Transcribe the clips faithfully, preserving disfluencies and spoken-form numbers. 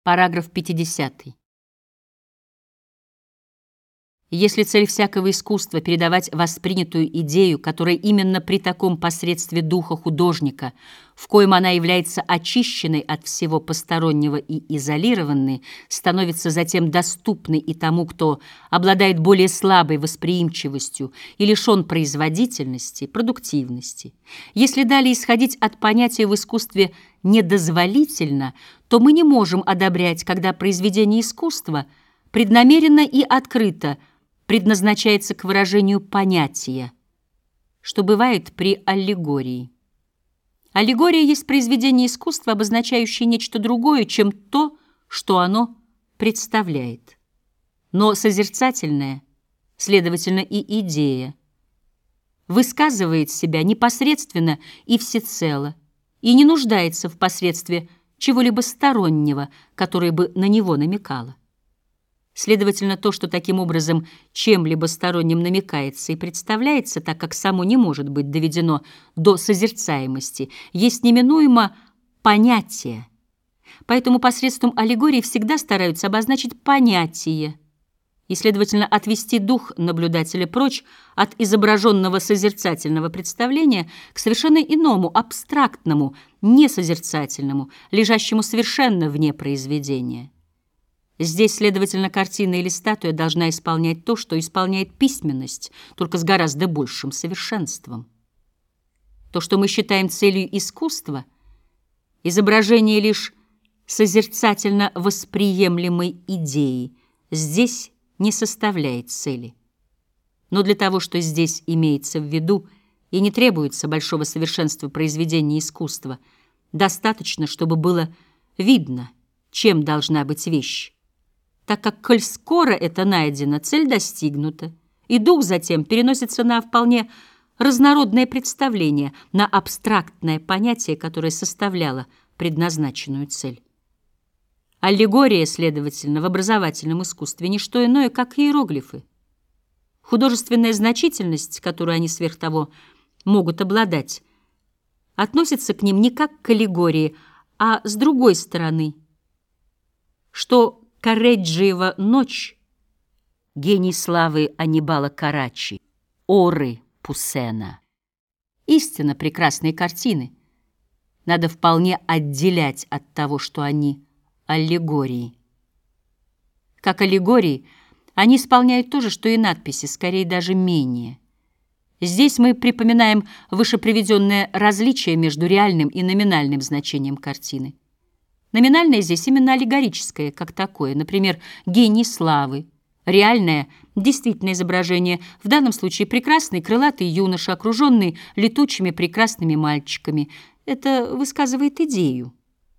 Параграф пятидесятый. Если цель всякого искусства — передавать воспринятую идею, которая именно при таком посредстве духа художника, в коем она является очищенной от всего постороннего и изолированной, становится затем доступной и тому, кто обладает более слабой восприимчивостью и лишен производительности, продуктивности. Если далее исходить от понятия в искусстве «недозволительно», то мы не можем одобрять, когда произведение искусства преднамеренно и открыто предназначается к выражению понятия, что бывает при аллегории. Аллегория есть произведение искусства, обозначающее нечто другое, чем то, что оно представляет. Но созерцательная, следовательно, и идея, высказывает себя непосредственно и всецело, и не нуждается в посредстве чего-либо стороннего, которое бы на него намекало. Следовательно, то, что таким образом чем-либо сторонним намекается и представляется, так как само не может быть доведено до созерцаемости, есть неминуемо понятие. Поэтому посредством аллегории всегда стараются обозначить понятие и, следовательно, отвести дух наблюдателя прочь от изображенного созерцательного представления к совершенно иному, абстрактному, несозерцательному, лежащему совершенно вне произведения. Здесь, следовательно, картина или статуя должна исполнять то, что исполняет письменность, только с гораздо большим совершенством. То, что мы считаем целью искусства, изображение лишь созерцательно восприемлемой идеи, здесь не составляет цели. Но для того, что здесь имеется в виду и не требуется большого совершенства произведения искусства, достаточно, чтобы было видно, чем должна быть вещь, так как, коль скоро это найдено, цель достигнута, и дух затем переносится на вполне разнородное представление, на абстрактное понятие, которое составляло предназначенную цель. Аллегория, следовательно, в образовательном искусстве не что иное, как иероглифы. Художественная значительность, которую они сверх того могут обладать, относится к ним не как к аллегории, а с другой стороны, что Корреджиева ночь, гений славы Аннибала Карачи, Оры Пуссена, истинно прекрасные картины, надо вполне отделять от того, что они аллегории. Как аллегории, они исполняют то же, что и надписи, скорее даже менее. Здесь мы припоминаем вышеприведенное различие между реальным и номинальным значением картины. Номинальное здесь именно аллегорическое, как такое, например, гений славы. Реальное, действительное изображение, в данном случае прекрасный крылатый юноша, окруженный летучими прекрасными мальчиками. Это высказывает идею.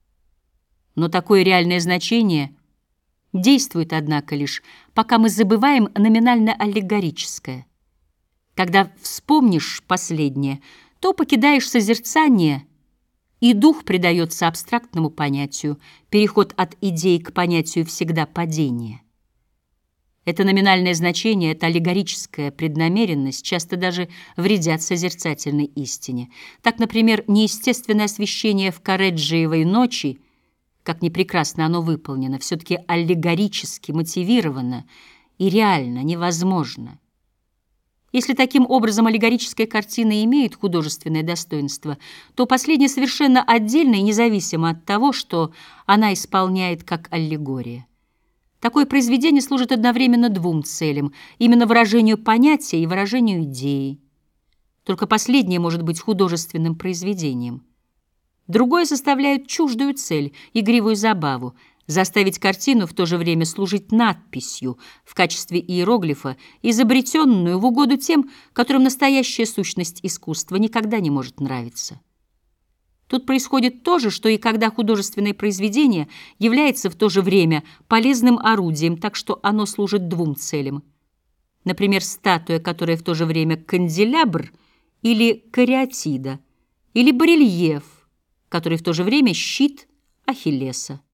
Но такое реальное значение действует, однако, лишь пока мы забываем номинально-аллегорическое. Когда вспомнишь последнее, то покидаешь созерцание, и дух придается абстрактному понятию, переход от идеи к понятию всегда падение. Это номинальное значение, это аллегорическая преднамеренность часто даже вредят созерцательной истине. Так, например, неестественное освещение в Корреджиевой ночи, как ни прекрасно оно выполнено, все-таки аллегорически мотивировано и реально невозможно. Если таким образом аллегорическая картина имеет художественное достоинство, то последнее совершенно отдельно и независимо от того, что она исполняет как аллегория. Такое произведение служит одновременно двум целям, именно выражению понятия и выражению идеи. Только последнее может быть художественным произведением. Другое составляет чуждую цель, игривую забаву, заставить картину в то же время служить надписью в качестве иероглифа, изобретенную в угоду тем, которым настоящая сущность искусства никогда не может нравиться. Тут происходит то же, что и когда художественное произведение является в то же время полезным орудием, так что оно служит двум целям. Например, статуя, которая в то же время канделябр или кариатида, или барельеф, который в то же время щит Ахиллеса.